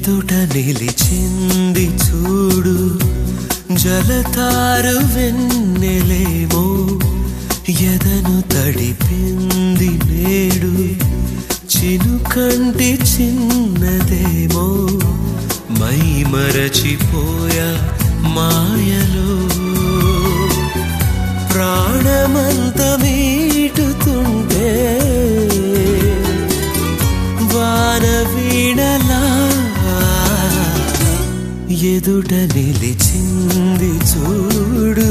ఎదుట నిలిచింది చూడు జలతారు వెన్నెలేమో ఎదను తడిపింది నేడు చినుకంటి చిన్నదేమో మై మరచిపోయా మాయలో ప్రాణమంత మీటుతుంటే వాన వీణలా ఎదుట నిలిచింది చూడు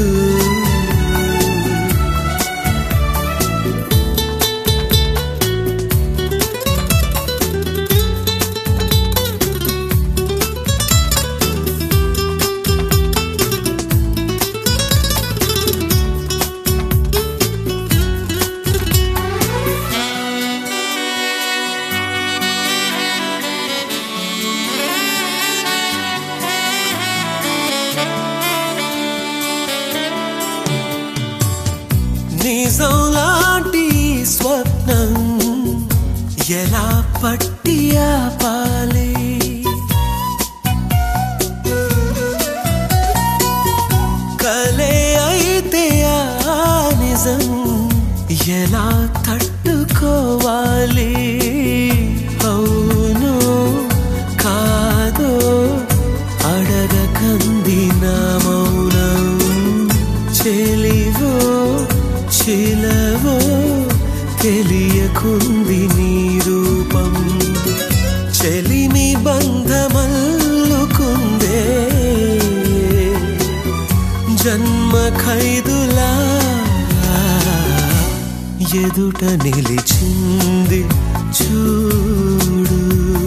నిజం లాంటి స్వప్నం ఎలా పట్టి ఆపాలి కలే అయితే ఆ నిజం ఎలా తట్టుకోవాలి అవును కాదో అడగకంది నా మౌనం చెలివో చిలవో తెలియకుంది నీ రూపం చెలిమి బంధమల్లుకుందే జన్మ ఖైదులా ఎదుట నిలిచింది చూడు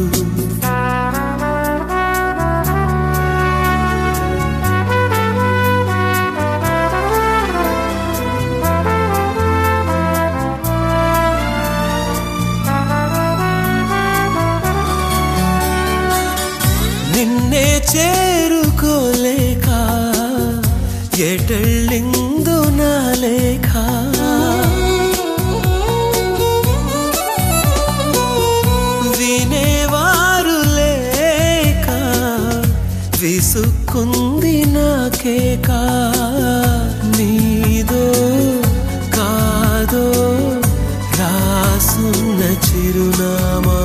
నిన్నే చేరుకోలేక ఎటెళ్ళిందో నా లేఖ వినేవారు లేక విసుక్కుంది నాకేక నీదో కాదో రాసున్న చిరునామా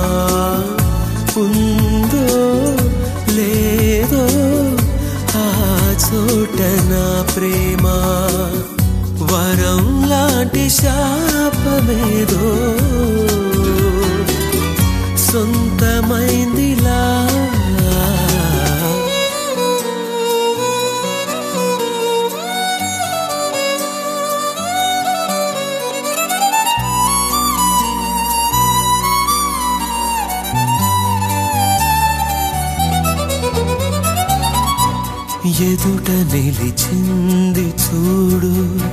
ఉందో లేదో ఆ చోట నా ప్రేమ వరం లాంటి శాపమేదో సొంతమైందిలా ఎదుట నిలిచింది చూడు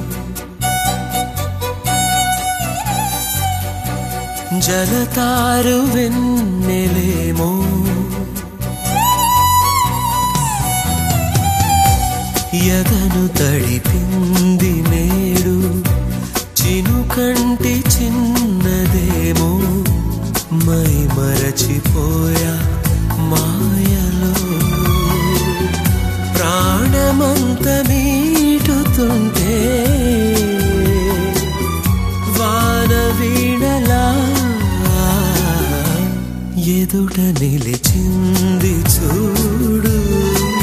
జలతారు వెన్నెలేమో ఎదను తడిపింది నేడు చినుకంటి చిన్నదేమో మై మరచిపోయా మాయలో ప్రాణమంత మీటుతుంటే వాన వీణలా ఎదుట నిలిచింది చూడు